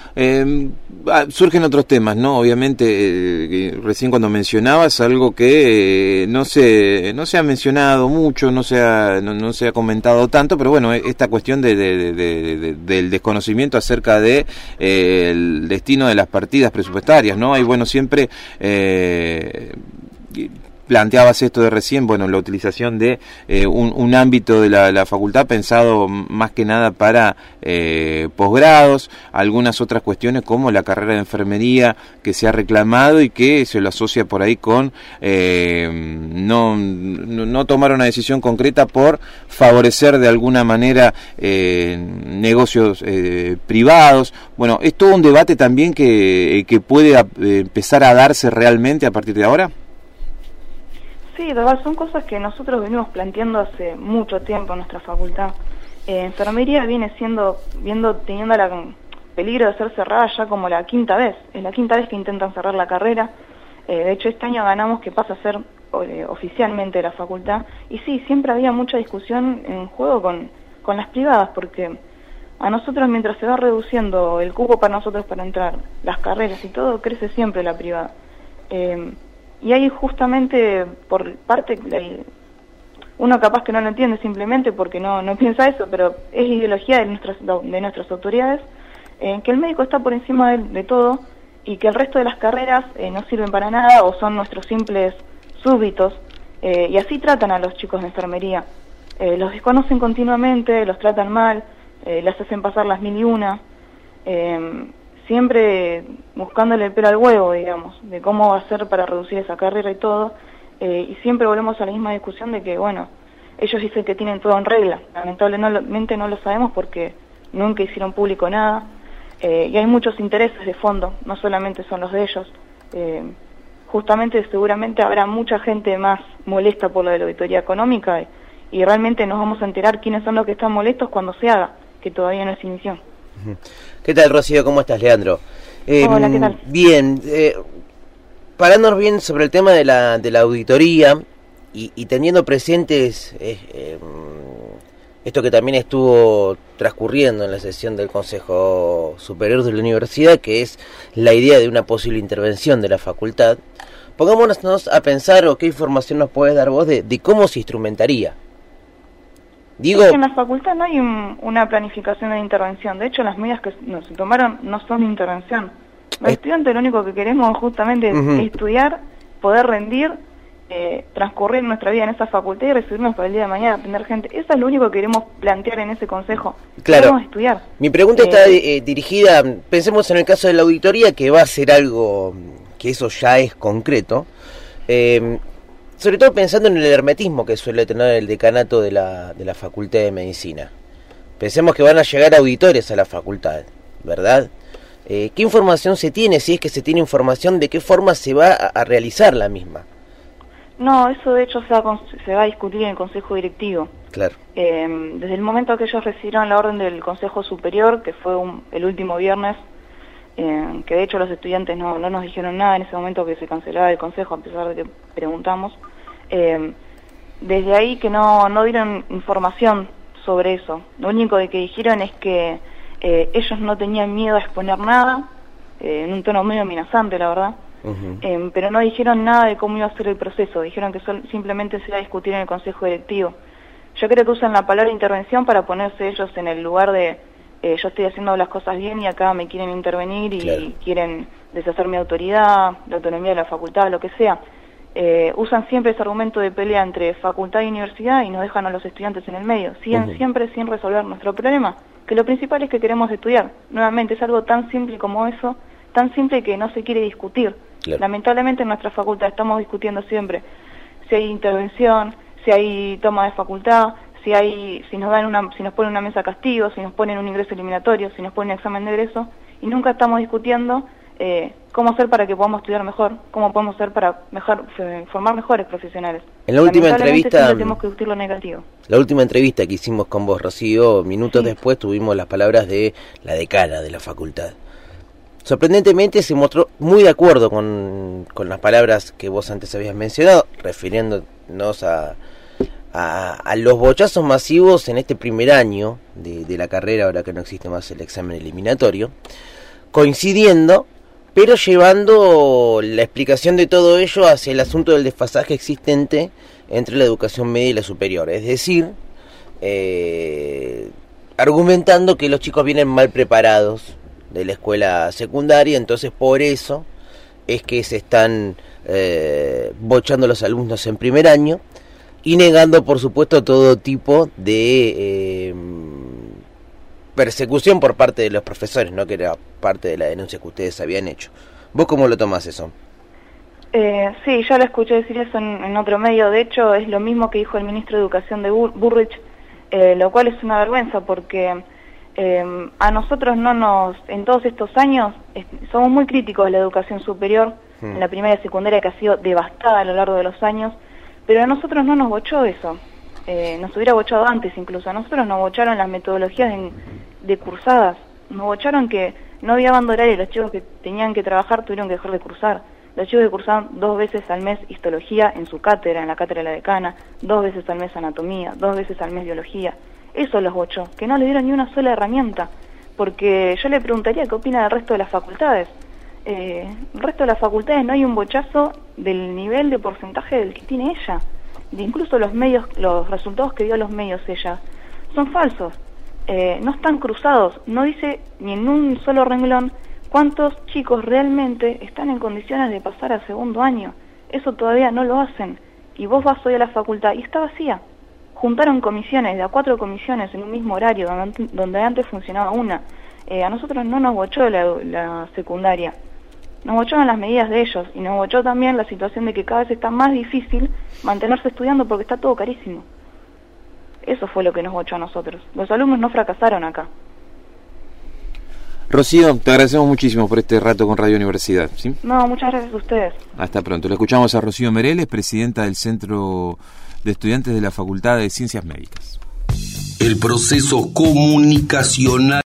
Surgen otros temas, ¿no? Obviamente, recién cuando mencionabas algo que no se ha mencionado mucho, no se ha comentado tanto, pero bueno, esta cuestión del desconocimiento acerca de el destino de las partidas presupuestarias, ¿no? Y bueno, siempre planteabas esto de recién, bueno, la utilización de un ámbito de la facultad pensado más que nada para posgrados, algunas otras cuestiones como la carrera de enfermería que se ha reclamado y que se lo asocia por ahí con no tomar una decisión concreta por favorecer de alguna manera negocios privados. Bueno, ¿es todo un debate también que puede empezar a darse realmente a partir de ahora? Sí, de verdad, son cosas que nosotros venimos planteando hace mucho tiempo en nuestra facultad. Enfermería viene teniendo el peligro de ser cerrada ya como la quinta vez. Es la quinta vez que intentan cerrar la carrera. De hecho, este año ganamos que pasa a ser oficialmente la facultad. Y sí, siempre había mucha discusión en juego con las privadas, porque a nosotros, mientras se va reduciendo el cupo para nosotros para entrar, las carreras y todo, crece siempre la privada. Y ahí justamente por parte, uno capaz que no lo entiende simplemente porque no piensa eso, pero es ideología de nuestras autoridades, que el médico está por encima de todo y que el resto de las carreras no sirven para nada o son nuestros simples súbditos, y así tratan a los chicos de enfermería. Los desconocen continuamente, los tratan mal, les hacen pasar las 1001, siempre buscándole el pelo al huevo, digamos, de cómo hacer para reducir esa carrera y todo, y siempre volvemos a la misma discusión de que, bueno, ellos dicen que tienen todo en regla. Lamentablemente no lo sabemos porque nunca hicieron público nada, y hay muchos intereses de fondo, no solamente son los de ellos. Justamente seguramente habrá mucha gente más molesta por lo de la auditoría económica, y realmente nos vamos a enterar quiénes son los que están molestos cuando se haga, que todavía no se inició. ¿Qué tal, Rocío? ¿Cómo estás, Leandro? Hola, ¿qué tal? Bien, parándonos bien sobre el tema de la auditoría y teniendo presentes esto que también estuvo transcurriendo en la sesión del Consejo Superior de la Universidad, que es la idea de una posible intervención de la facultad, pongámonos a pensar o qué información nos puedes dar vos de cómo se instrumentaría. Digo, es que en la facultad no hay una planificación de intervención. De hecho, las medidas que se tomaron no son de intervención. Los estudiantes lo único que queremos justamente es estudiar, poder rendir, transcurrir nuestra vida en esa facultad y recibirnos para el día de mañana, atender gente. Eso es lo único que queremos plantear en ese consejo. Claro. Queremos estudiar. Mi pregunta está dirigida, pensemos en el caso de la auditoría, que va a ser algo que eso ya es concreto. Sobre todo pensando en el hermetismo que suele tener el decanato de la Facultad de Medicina. Pensemos que van a llegar auditores a la facultad, ¿verdad? ¿Qué información se tiene? Si es que se tiene información, ¿de qué forma se va a realizar la misma? No, eso de hecho se va a discutir en el Consejo Directivo. Claro. Desde el momento que ellos recibieron la orden del Consejo Superior, que fue el último viernes, que de hecho los estudiantes no nos dijeron nada en ese momento que se cancelaba el consejo, a pesar de que preguntamos, desde ahí que no dieron información sobre eso. Lo único que dijeron es que ellos no tenían miedo a exponer nada, en un tono medio amenazante, la verdad, pero no dijeron nada de cómo iba a ser el proceso. Dijeron que simplemente se iba a discutir en el consejo directivo. Yo creo que usan la palabra intervención para ponerse ellos en el lugar de yo estoy haciendo las cosas bien y acá me quieren intervenir y claro, quieren deshacer mi autoridad, la autonomía de la facultad, lo que sea. Usan siempre ese argumento de pelea entre facultad y universidad y nos dejan a los estudiantes en el medio. Siguen siempre sin resolver nuestro problema, que lo principal es que queremos estudiar. Nuevamente, es algo tan simple como eso, tan simple que no se quiere discutir. Claro. Lamentablemente en nuestra facultad estamos discutiendo siempre si hay intervención, si hay toma de facultad, si nos ponen una mesa castigo, si nos ponen un ingreso eliminatorio, si nos ponen un examen de egreso, y nunca estamos discutiendo cómo hacer para que podamos estudiar mejor, cómo podemos hacer para formar mejores profesionales. En la última entrevista tenemos que discutir lo negativo. La última entrevista que hicimos con vos, Rocío, minutos después tuvimos las palabras de la decana de la facultad. Sorprendentemente se mostró muy de acuerdo con las palabras que vos antes habías mencionado, refiriéndonos a los bochazos masivos en este primer año de la carrera, ahora que no existe más el examen eliminatorio, coincidiendo, pero llevando la explicación de todo ello hacia el asunto del desfasaje existente entre la educación media y la superior. Es decir, argumentando que los chicos vienen mal preparados de la escuela secundaria, entonces por eso es que se están bochando los alumnos en primer año y negando, por supuesto, todo tipo de persecución por parte de los profesores, ¿no? Que era parte de la denuncia que ustedes habían hecho. ¿Vos cómo lo tomás eso? Sí, ya lo escuché decir eso en otro medio. De hecho, es lo mismo que dijo el ministro de Educación de Burrich, lo cual es una vergüenza porque a nosotros en todos estos años, somos muy críticos de la educación superior, en la primaria y secundaria, que ha sido devastada a lo largo de los años, pero a nosotros no nos bochó eso. Nos hubiera bochado antes incluso. A nosotros nos bocharon las metodologías de cursadas. Nos bocharon que no había banda horaria y los chicos que tenían que trabajar tuvieron que dejar de cursar. Los chicos que cursaban 2 veces al mes histología en su cátedra, en la cátedra de la decana, 2 veces al mes anatomía, 2 veces al mes biología. Eso los bochó, que no le dieron ni una sola herramienta. Porque yo le preguntaría qué opina del resto de las facultades. El resto de las facultades no hay un bochazo del nivel de porcentaje del que tiene ella. Incluso los resultados que dio a los medios ella son falsos, no están cruzados, no dice ni en un solo renglón cuántos chicos realmente están en condiciones de pasar al segundo año. Eso todavía no lo hacen, y vos vas hoy a la facultad y está vacía. Juntaron comisiones, de a 4 comisiones en un mismo horario, donde antes funcionaba una. A nosotros no nos bochó la secundaria. Nos bocharon las medidas de ellos y nos bochó también la situación de que cada vez está más difícil mantenerse estudiando porque está todo carísimo. Eso fue lo que nos bochó a nosotros. Los alumnos no fracasaron acá. Rocío, te agradecemos muchísimo por este rato con Radio Universidad, ¿sí? No, muchas gracias a ustedes. Hasta pronto. Le escuchamos a Rocío Mereles, presidenta del Centro de Estudiantes de la Facultad de Ciencias Médicas. El proceso comunicacional